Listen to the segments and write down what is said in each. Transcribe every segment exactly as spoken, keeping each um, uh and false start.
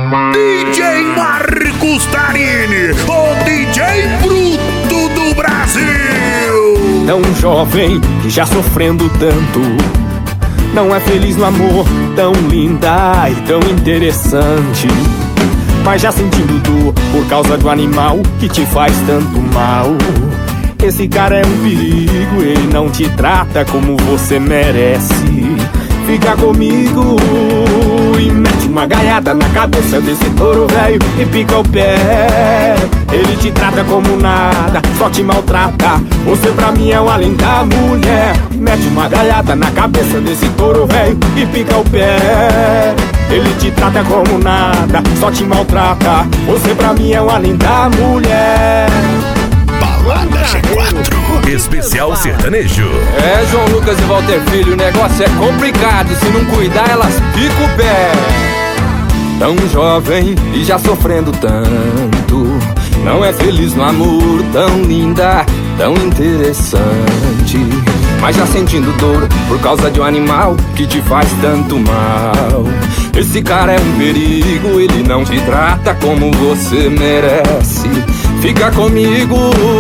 D J Marcos Tarini, o D J bruto do Brasil. Tão jovem e já sofrendo tanto, não é feliz no amor, tão linda e tão interessante, mas já sentindo dor por causa do animal que te faz tanto mal. Esse cara é um perigo, ele não te trata como você merece. Fica comigo e mete uma gaiada na cabeça desse touro velho e pica o pé. Ele te trata como nada, só te maltrata. Você pra mim é uma linda mulher. Mete uma gaiada na cabeça desse touro velho e pica o pé. Ele te trata como nada, só te maltrata. Você pra mim é uma linda mulher. Balada G quatro, especial sertanejo. É, João Lucas e Walter Filho, o negócio é complicado. Se não cuidar, elas picam o pé. Tão jovem e já sofrendo tanto, não é feliz no amor, tão linda, tão interessante, mas já sentindo dor por causa de um animal que te faz tanto mal. Esse cara é um perigo, ele não te trata como você merece. Fica comigo,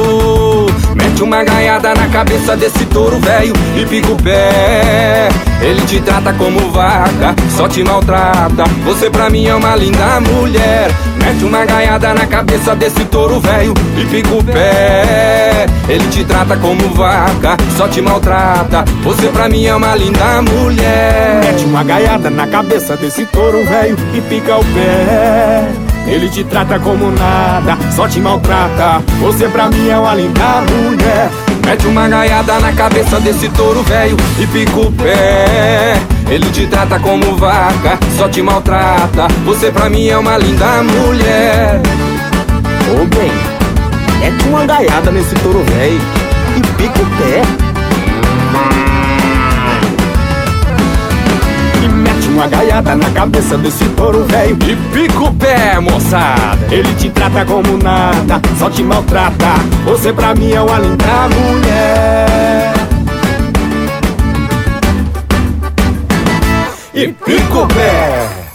mete uma gaiada na cabeça desse touro velho e pica o pé. Ele te trata como vaca, só te maltrata. Você pra mim é uma linda mulher. Mete uma gaiada na cabeça desse touro velho e pica o pé. Ele te trata como vaca, só te maltrata. Você pra mim é uma linda mulher. Mete uma gaiada na cabeça desse touro velho e pica o pé. Ele te trata como nada, só te maltrata. Você pra mim é uma linda mulher. Mete uma gaiada na cabeça desse touro velho e pica o pé. Ele te trata como vaca, só te maltrata. Você pra mim é uma linda mulher. Ô bem, mete uma gaiada nesse touro velho e pica o pé. Uma gaiada na cabeça desse touro velho e pica o pé, moçada. Ele te trata como nada, só te maltrata. Você pra mim é uma linda mulher. E pica o pé.